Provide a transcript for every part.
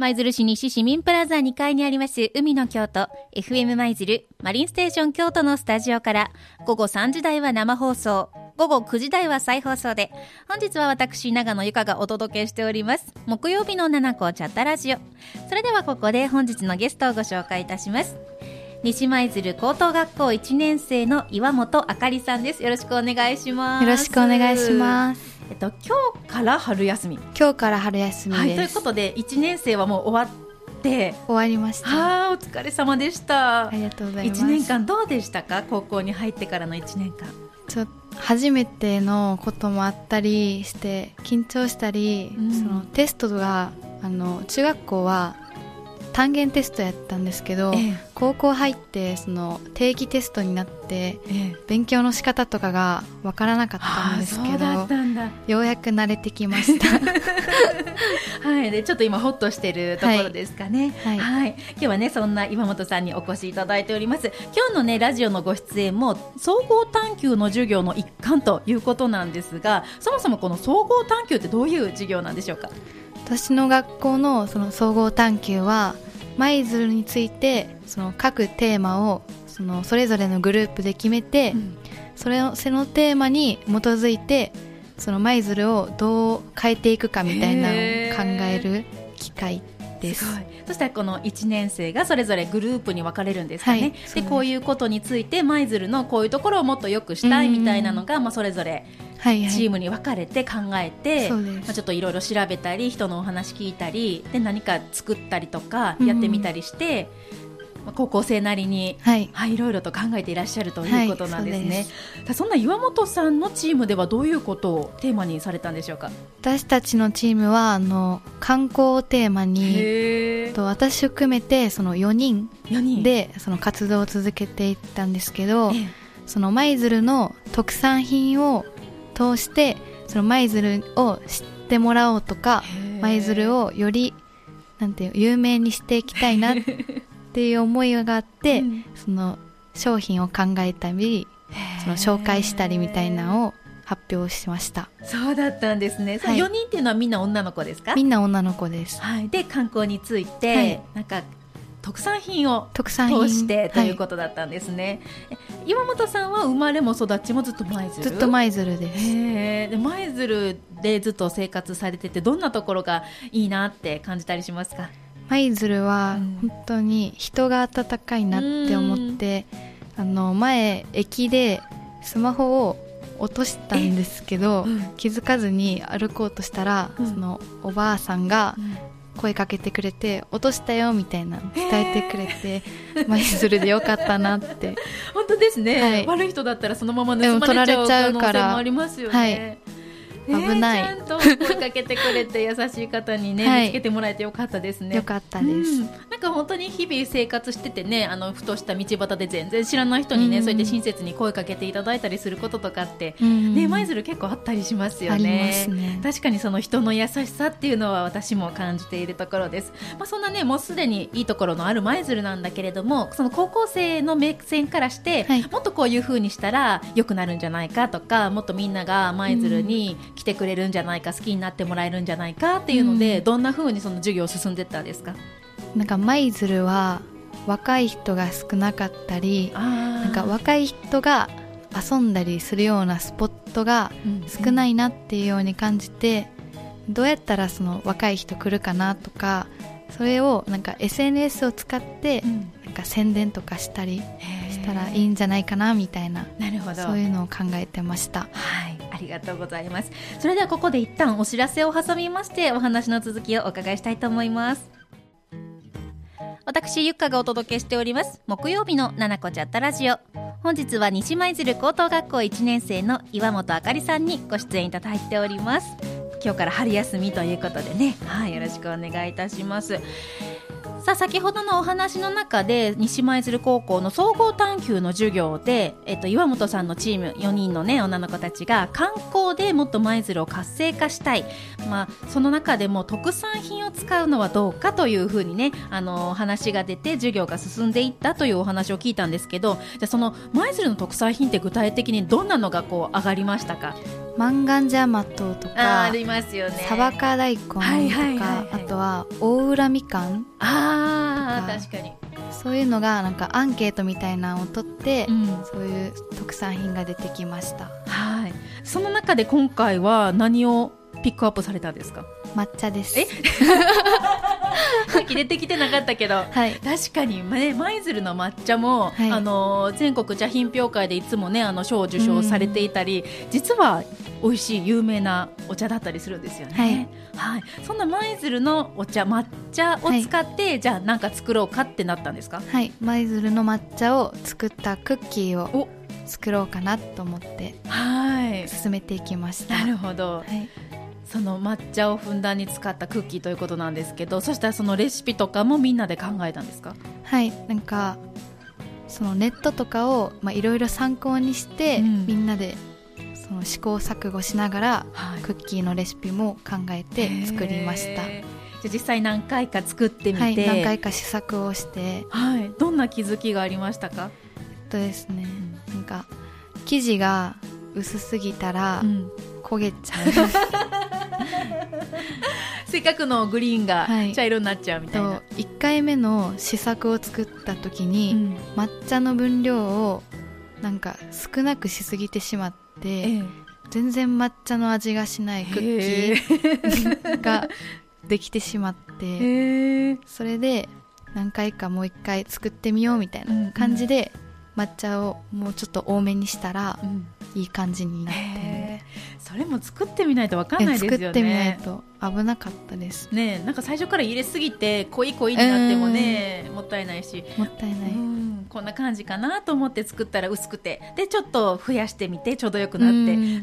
舞鶴市西市民プラザ2階にあります海の京都 FM 舞鶴マリンステーション京都のスタジオから午後3時台は生放送、午後9時台は再放送で、本日は私長野由香がお届けしております木曜日の七子チャットラジオ。それではここで本日のゲストをご紹介いたします。西舞鶴高等学校1年生の岩本あかりさんです。よろしくお願いします。 よろしくお願いします。 今日から春休み。 今日から春休みです。 はい、ということで1年生はもう終わって終わりました。 お疲れ様でした。 ありがとうございます。 1年間どうでしたか？高校に入ってからの1年間。 初めてのこともあったりして緊張したり、そのテストが中学校は単元テストやったんですけど、高校入ってその定期テストになって、勉強の仕方とかがわからなかったんですけど、ようやく慣れてきましたはい、でちょっと今ホッとしてるところですかね。はいはい、今日はねそんな岩本さんにお越しいただいております。今日のねラジオのご出演も総合探究の授業の一環ということなんですが、そもそもこの総合探究ってどういう授業なんでしょうか？ 私の学校のその総合探究は舞鶴についてその各テーマをそれぞれのグループで決めて、そのテーマに基づいてその舞鶴をどう変えていくかみたいなのを考える機会です。 そしたらこの1年生がそれぞれグループに分かれるんですかね。でこういうことについて舞鶴のこういうところをもっと良くしたいみたいなのが、それぞれチームに分かれて考えて、ちょっといろいろ調べたり人のお話聞いたりで何か作ったりとかやってみたりして、高校生なりに、いろいろと考えていらっしゃるということなんですね。そんな岩本さんのチームではどういうことをテーマにされたんでしょうか？ 私たちのチームは観光をテーマに私を含めてその4人でその活動を続けていったんですけど、その舞鶴の特産品を通してその舞鶴を知ってもらおうとか、舞鶴をより有名にしていきたいなっていう思いがあって、その商品を考えたりその紹介したりみたいなのを発表しました。 そうだったんですね。4人っていうのはみんな女の子ですか？みんな女の子です。 で観光について、なんか特産品を通してということだったんですね。岩本さんは生まれも育ちもずっと舞鶴？ずっと舞鶴です。 で舞鶴でずっと生活されててどんなところがいいなって感じたりしますか？ 舞鶴は本当に人が温かいなって思って、前駅でスマホを落としたんですけど、気づかずに歩こうとしたら、そのおばあさんが声かけてくれて、落としたよみたいな伝えてくれて、舞鶴でよかったなって本当ですね、悪い人だったらそのまま盗まれちゃう可能性もありますよね。 危ない、 ちゃんと声かけてくれて優しい方にね、見つけてもらえてよかったですね。 よかったです、 なんか本当に日々生活しててね、ふとした道端で全然知らない人にね、そうやって親切に声かけていただいたりすることとかって、舞鶴結構あったりしますよね。 ありますね。 確かにその人の優しさっていうのは私も感じているところです。そんなねもうすでにいいところのある舞鶴なんだけれども、その高校生の目線からして、もっとこういう風にしたら良くなるんじゃないかとか、もっとみんなが舞鶴に来てくれるんじゃないか、好きになってもらえるんじゃないかっていうので、どんな風にその授業進んでったんですか？ なんか舞鶴は若い人が少なかったり、なんか若い人が遊んだりするようなスポットが少ないなっていうように感じて、どうやったらその若い人来るかなとか、それをなんか SNS を使ってなんか宣伝とかしたりしたらいいんじゃないかなみたいな、そういうのを考えてました。 はい、ありがとうございます。それではここで一旦お知らせを挟みまして、お話の続きをお伺いしたいと思います。私ゆっかがお届けしております木曜日のななこチャットラジオ。本日は西舞鶴高等学校1年生の岩本あかりさんにご出演いただいております。今日から春休みということでね、よろしくお願いいたします。さあ先ほどのお話の中で西舞鶴高校の総合探究の授業で、岩本さんのチーム4人の、ね、女の子たちが観光でもっと舞鶴を活性化したい、その中でも特産品を使うのはどうかというふうにね、話が出て授業が進んでいったというお話を聞いたんですけど、じゃあその舞鶴の特産品って具体的にどんなのがこう上がりましたか？ マンガンジャマトとか、 ありますよね、 サバカ大根とか、あとは大浦みかんとか、 確かにそういうのがなんかアンケートみたいなのを取って、そういう特産品が出てきました。 はい。その中で今回は何をピックアップされたんですか？ 抹茶です。 さっき出てきてなかったけど、はい、確かに、ね、舞鶴の抹茶も、はい、全国茶品評会でいつもね賞を受賞されていたり、実は美味しい有名なお茶だったりするんですよね。はいはい、そんな舞鶴のお茶、抹茶を使って、はい、じゃあ何か作ろうかってなったんですか？ はい、舞鶴の抹茶を作ったクッキーを作ろうかなと思って進めていきました。 なるほど、はい、その抹茶をふんだんに使ったクッキーということなんですけど、そしたらそのレシピとかもみんなで考えたんですか？ はい、なんかそのネットとかをいろいろ参考にして、みんなでその試行錯誤しながら、クッキーのレシピも考えて作りました。じゃあ実際何回か作ってみて、 はい、何回か試作をして、 はい、どんな気づきがありましたか？ ですね、なんか生地が薄すぎたら、焦げちゃうせっかくのグリーンが茶色になっちゃうみたいな、 1回目の試作を作った時に、抹茶の分量をなんか少なくしすぎてしまって、全然抹茶の味がしないクッキーができてしまって、それで何回かもう1回作ってみようみたいな感じで、抹茶をもうちょっと多めにしたら、いい感じになって、 それも作ってみないと分かんないですよね。 作ってみないと危なかったですね。なんか最初から入れすぎて濃いになってもね、もったいないし、 もったいない、 こんな感じかなと思って作ったら薄くて、でちょっと増やしてみてちょうどよくなって、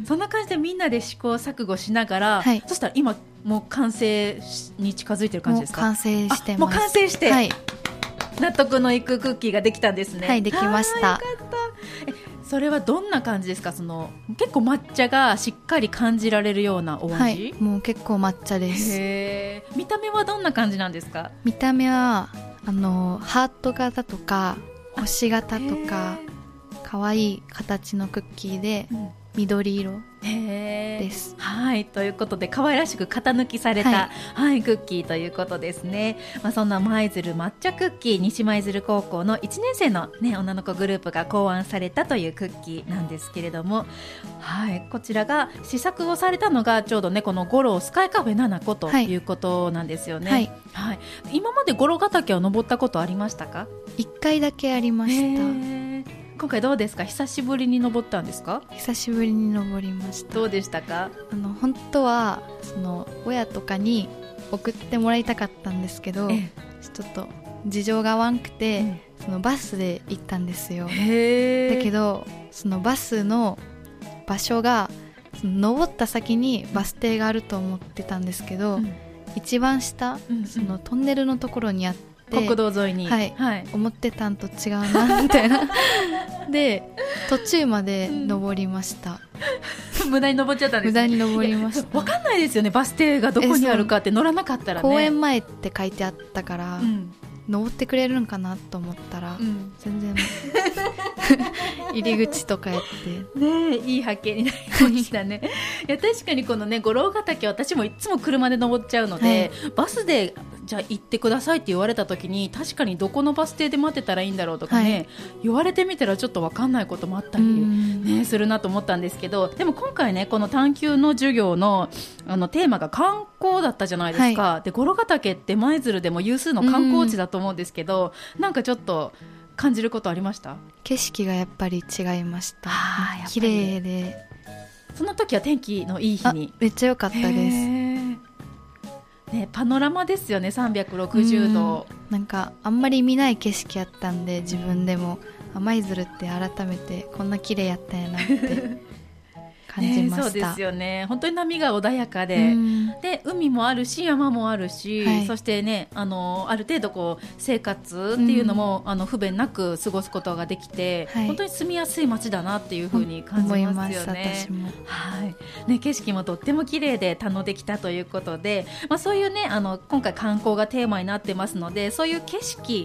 そんな感じでみんなで試行錯誤しながら、そしたら今もう完成に近づいてる感じですか？ もう完成してます。 もう完成して、納得のいくクッキーができたんですね。 はい、できました。 よかった。それはどんな感じですか？その結構抹茶がしっかり感じられるようなお味？はい、 もう結構抹茶です。 見た目はどんな感じなんですか？ 見た目はハート型とか星型とか可愛い形のクッキーで、緑色です。 はい、ということで可愛らしく型抜きされた、クッキーということですね。そんな舞鶴抹茶クッキー、西舞鶴高校の1年生の、女の子グループが考案されたというクッキーなんですけれども、こちらが試作をされたのがちょうどね、この五郎スカイカフェ7個ということなんですよね。今まで五郎ヶ岳を登ったことありましたか ？1回だけありました。 今回どうですか？久しぶりに登ったんですか？ 久しぶりに登りました。 どうでしたか？ 本当はその親とかに送ってもらいたかったんですけど、ちょっと事情が合わんくて、そのバスで行ったんですよ。だけどそのバスの場所がその登った先にバス停があると思ってたんですけど、一番下、そのトンネルのところにあって、 国道沿いに、 思ってたんと違うなみたいなで途中まで登りました。 無駄に登っちゃったんですね。 無駄に登りました。 分かんないですよね、バス停がどこにあるかって。乗らなかったらね。 公園前って書いてあったから、登ってくれるんかなと思ったら、全然入り口とかやってね、いい発見になりましたね。いや確かにこのね、五郎ヶ岳、私もいつも車で登っちゃうので、バスでじゃあ行ってくださいって言われた時に、確かにどこのバス停で待ってたらいいんだろうとかね、言われてみたらちょっと分かんないこともあったり、するなと思ったんですけど、でも今回ね、この探究の授業のテーマが観光だったじゃないですか。で五郎ヶ岳って舞鶴でも有数の観光地だと思うんですけど、なんかちょっと感じることありました？ 景色がやっぱり違いました。綺麗で。 その時は天気のいい日に？ めっちゃ良かったです。 パノラマですよね、360度。 なんかあんまり見ない景色やったんで、自分でも舞鶴って改めてこんな綺麗やったんやなって感じました。 そうですよね。本当に波が穏やかで、で海もあるし山もあるし、そしてね、ある程度こう生活っていうのも、不便なく過ごすことができて、本当に住みやすい街だなっていう風に感じますよね。 私も景色もとっても綺麗で堪能できたということで、そういうね、今回観光がテーマになってますので、そういう景色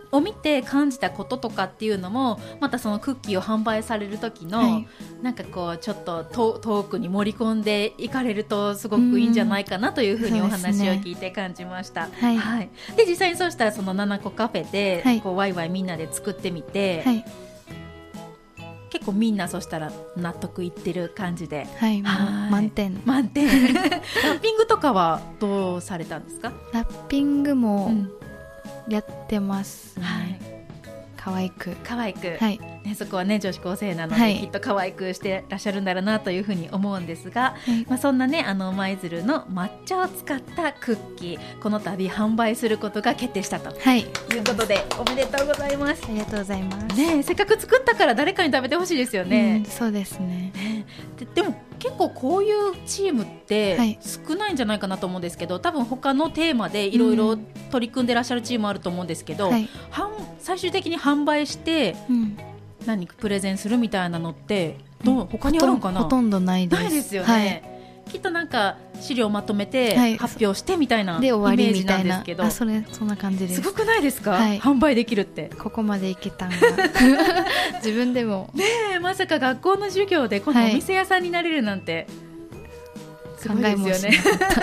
を見て感じたこととかっていうのもまたそのクッキーを販売される時の、はい、なんかこうちょっと遠くに盛り込んでいかれるとすごくいいんじゃないかなというふうにお話を聞いて感じました、はいはい、で実際にそうしたらその7個カフェで、はい、こうワイワイみんなで作ってみて、はい、結構みんなそしたら納得いってる感じで、 はい、満点ラッピングとかはどうされたんですか？ ラッピングもやってますね、はい、可愛く、 はいね、そこはね女子高生なので、はい、きっと可愛くしてらっしゃるんだろうなというふうに思うんですが、はい、そんなね舞鶴の抹茶を使ったクッキーこの度販売することが決定したと、はい、いうことでおめでとうございます。 ありがとうございます、 ね、せっかく作ったから誰かに食べてほしいですよね、 そうですね。 でも結構こういうチームって少ないんじゃないかなと思うんですけど、多分他のテーマでいろいろ取り組んでらっしゃるチームあると思うんですけど、最終的に販売して何かプレゼンするみたいなのって他にあるのかな？ ほとんどないです。 ないですよね、きっとなんか資料まとめて発表してみたいなイメージなんですけど、 そんな感じです。 すごくないですか、販売できるって。 ここまでいけたんが自分でもねえ、まさか学校の授業でこのお店屋さんになれるなんて、すごいですよね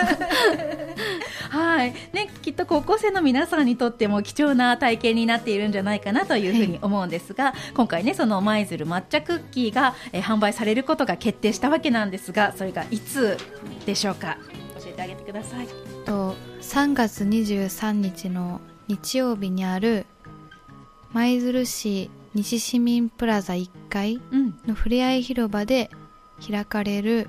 はいね、きっと高校生の皆さんにとっても貴重な体験になっているんじゃないかなというふうに思うんですが、今回ねその舞鶴抹茶クッキーが、販売されることが決定したわけなんですが、それがいつでしょうか？教えてあげてください。 3月23日の日曜日にある舞鶴市西市民プラザ1階のふれあい広場で開かれる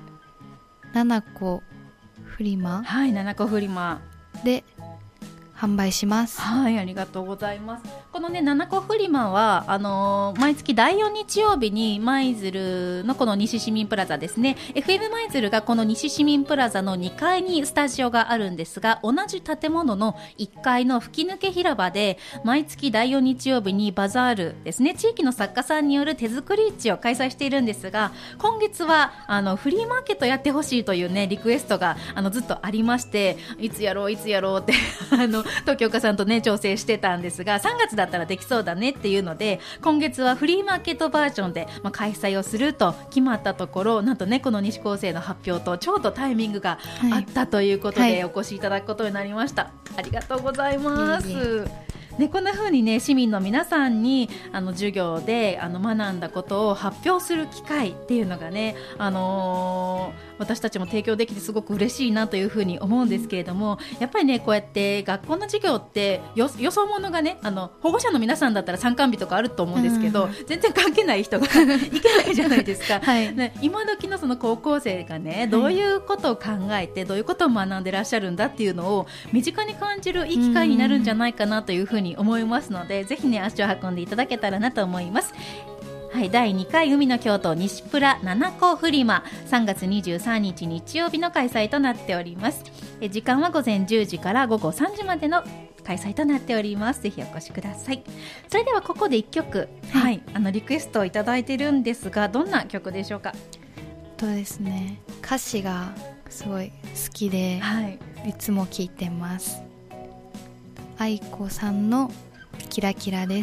7個フリマ、 はい、7個フリマで販売します。 はい、ありがとうございます。このね7個フリマは毎月第4日曜日に舞鶴のこの西市民プラザですね、 FM 舞鶴がこの西市民プラザの2階にスタジオがあるんですが、同じ建物の1階の吹き抜け広場で毎月第4日曜日にバザールですね、地域の作家さんによる手作り市を開催しているんですが、今月はフリーマーケットやってほしいというねリクエストがずっとありまして、いつやろうって東京家さんとね調整してたんですが、3月だったらできそうだねっていうので今月はフリーマーケットバージョンで、開催をすると決まったところ、なんとねこの西高生の発表とちょうどタイミングがあったということで、お越しいただくことになりました。ありがとうございます。ね、こんな風にね市民の皆さんに授業で学んだことを発表する機会っていうのがね、私たちも提供できてすごく嬉しいなというふうに思うんですけれども、やっぱりねこうやって学校の授業って予想ものがね保護者の皆さんだったら参観日とかあると思うんですけど、全然関係ない人がいけないじゃないですか、ね、今時のその高校生がねどういうことを考えて、どういうことを学んでらっしゃるんだっていうのを身近に感じるいい機会になるんじゃないかなというふうに思いますので、ぜひね足を運んでいただけたらなと思います。はい、第2回海の京都西プラ7個フリマ、3月23日日曜日の開催となっております。時間は午前10時から午後3時までの開催となっております。ぜひお越しください。それではここで1曲、リクエストをいただいているんですが、どんな曲でしょうか？ ですね、歌詞がすごい好きで、いつも聴いてます。愛子さんのキラキラです。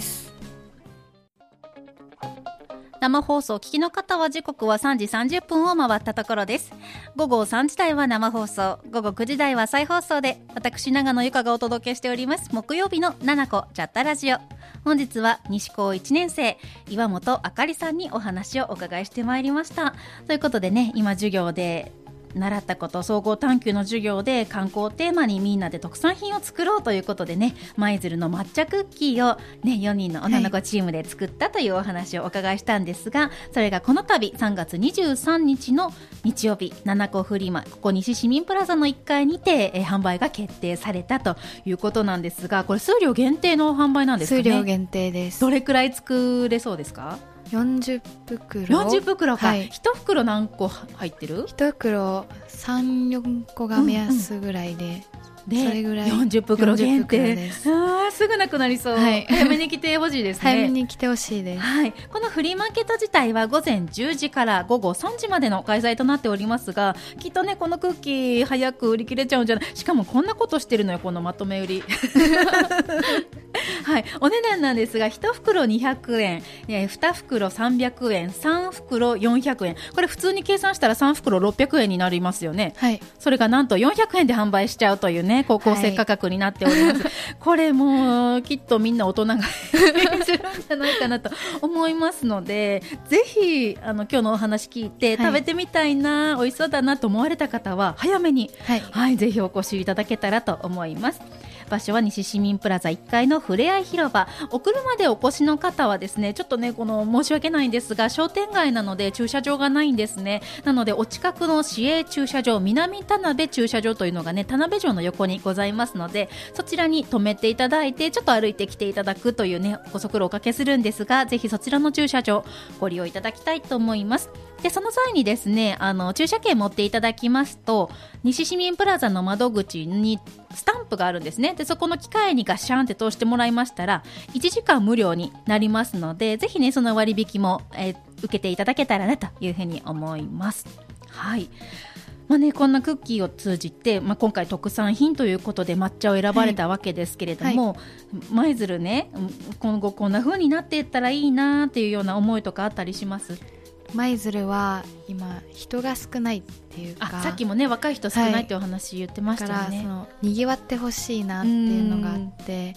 生放送お聞きの方は時刻は3時30分を回ったところです。午後3時台は生放送、午後9時台は再放送で、私長野由香がお届けしております木曜日の7個チャッタラジオ。本日は西高1年生岩本あかりさんにお話をお伺いしてまいりました。ということでね、今授業で習ったこと、総合探究の授業で観光をテーマにみんなで特産品を作ろうということでね、舞鶴の抹茶クッキーを、ね、4人の女の子チームで作ったというお話をお伺いしたんですが、それがこの度3月23日の日曜日7個フリマ、ここ西市民プラザの1階にて、販売が決定されたということなんですが、これ数量限定の販売なんですかね？ 数量限定です。 どれくらい作れそうですか ？40袋。 40袋か、1袋何個入ってる ？1袋 3,4 個が目安ぐらいで、それぐらい 40袋限定です。 すぐなくなりそう、早めに来てほしいですね。 早めに来てほしいです、 このフリーマーケット自体は午前10時から午後3時までの開催となっておりますが、きっとねこのクッキー早く売り切れちゃうんじゃない。しかもこんなことしてるのよ、このまとめ売りはい、お値段なんですが1袋200円、2袋300円、3袋400円。これ普通に計算したら3袋600円になりますよね、はい、それがなんと400円で販売しちゃうというね高校生価格になっております、はい、これもきっとみんな大人がするんじゃないかなと思いますので、ぜひ今日のお話聞いて、食べてみたいな、美味しそうだなと思われた方は早めに、はいはい、ぜひお越しいただけたらと思います。場所は西市民プラザ1階のふれあい広場。お車でお越しの方はですね、ちょっとね申し訳ないんですが商店街なので駐車場がないんですね。なのでお近くの市営駐車場、南田辺駐車場というのがね田辺城の横にございますので、そちらに止めていただいてちょっと歩いてきていただくというねご足労をおかけするんですが、ぜひそちらの駐車場ご利用いただきたいと思います。でその際にですね駐車券持っていただきますと、西市民プラザの窓口にスタンプがあるんですね。でそこの機械にガッシャンって通してもらいましたら1時間無料になりますので、ぜひねその割引も、受けていただけたらなというふうに思います。はい、こんなクッキーを通じて、今回特産品ということで抹茶を選ばれたわけですけれども、舞鶴ね今後こんな風になっていったらいいなっていうような思いとかあったりします？ 舞鶴は今人が少ないっていうか、 さっきもね若い人少ないってお話言ってましたよね。 だからそのにぎわってほしいなっていうのがあって、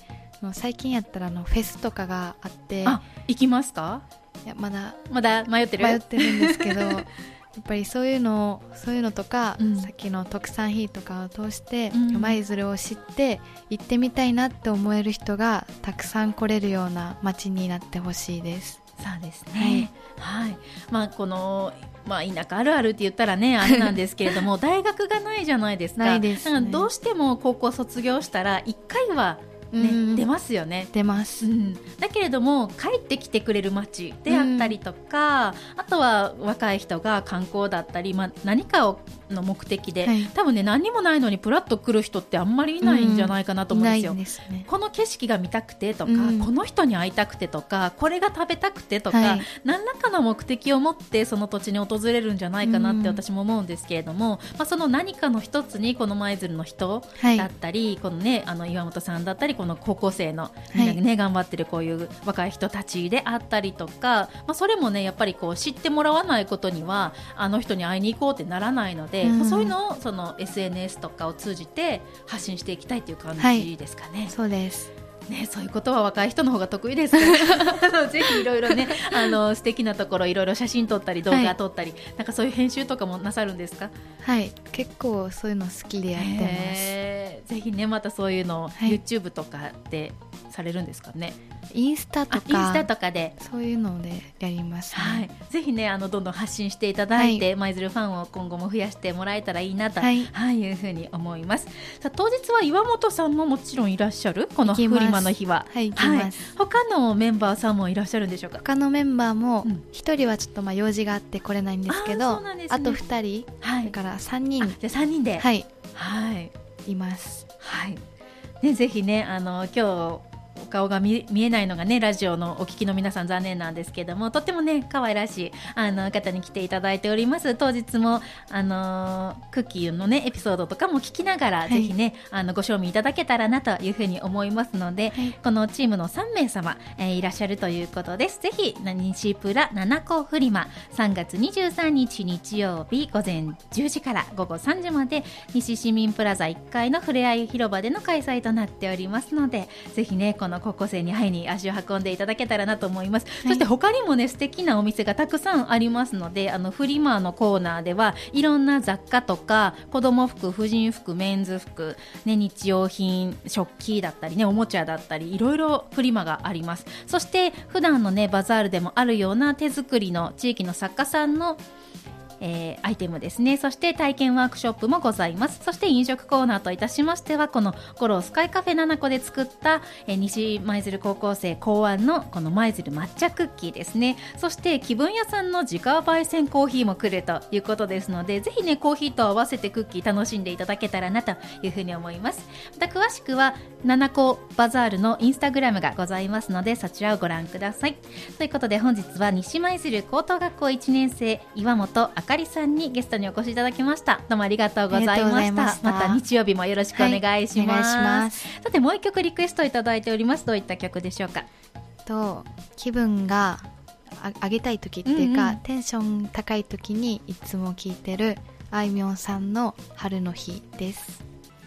最近やったらフェスとかがあって。 行きますか？ いやまだ迷ってるんですけどやっぱりそういうのとか、さっきの特産品とかを通して舞鶴を知って行ってみたいなって思える人がたくさん来れるような街になってほしいです。 そうですね、はいはい、この田舎あるあるって言ったらねあれなんですけれども大学がないじゃないですか。 ないですね。 だからどうしても高校卒業したら1回は出ますよね。 出ます、 だけれども帰ってきてくれる街であったりとか、あとは若い人が観光だったり、何かの目的で、多分ね何にもないのにプラッと来る人ってあんまりいないんじゃないかなと思うんですよ。 ないですね。 この景色が見たくてとか、この人に会いたくてとか、これが食べたくてとか、何らかの目的を持ってその土地に訪れるんじゃないかなって私も思うんですけれども、その何かの一つにこの舞鶴の人だったり、このね岩本さんだったりこの高校生のみんなね、頑張ってるこういう若い人たちであったりとか、それもねやっぱりこう知ってもらわないことにはあの人に会いに行こうってならないので、そういうのをその SNS とかを通じて発信していきたいという感じですかね。 そうですね、そういうことは若い人の方が得意ですからぜひいろいろね素敵なところいろいろ写真撮ったり動画撮ったり、なんかそういう編集とかもなさるんですか？ はい、結構そういうの好きでやってます。 ぜひねまたそういうのを YouTube とかでされるんですかね？ インスタとかでそういうのでやりますね。 ぜひねどんどん発信していただいて、舞鶴ファンを今後も増やしてもらえたらいいなと、いうふうに思います。さあ当日は岩本さんももちろんいらっしゃる？このフリマの日は行きます。 他のメンバーさんもいらっしゃるんでしょうか？ 他のメンバーも1人はちょっと用事があって来れないんですけど、あと2人、だから3人じゃあ3人でいます。 ぜひね今日お顔が見えないのがねラジオのお聞きの皆さん残念なんですけども、とってもね可愛らしい方に来ていただいております。当日もクッキーのねエピソードとかも聞きながら、ぜひねご賞味いただけたらなというふうに思いますので、このチームの3名様、いらっしゃるということです。ぜひ西プラ7個フリマ3月23日日曜日午前10時から午後3時まで西市民プラザ1階のふれあい広場での開催となっておりますので、ぜひねこの高校生に会いに足を運んでいただけたらなと思います。そして他にもね素敵なお店がたくさんありますので、フリマのコーナーではいろんな雑貨とか子供服、婦人服、メンズ服、日用品、食器だったりねおもちゃだったりいろいろフリマがあります。そして普段のねバザールでもあるような手作りの地域の作家さんのアイテムですね。そして体験ワークショップもございます。そして飲食コーナーといたしましてはこのゴロースカイカフェ7個で作った西舞鶴高校生考案のこの舞鶴抹茶クッキーですね。そして気分屋さんの自家焙煎コーヒーも来るということですので、ぜひねコーヒーと合わせてクッキー楽しんでいただけたらなというふうに思います。また詳しくは7個バザールのインスタグラムがございますので、そちらをご覧ください。ということで本日は西舞鶴高等学校1年生岩本あかりさんにゲストにお越しいただきました。どうもありがとうございました。また日曜日もよろしくお願いします。お願いします。さてもう一曲リクエストいただいております。どういった曲でしょうか？ 気分が上げたい時っていうか、テンション高い時にいつも聴いてるあいみょんさんの春の日です。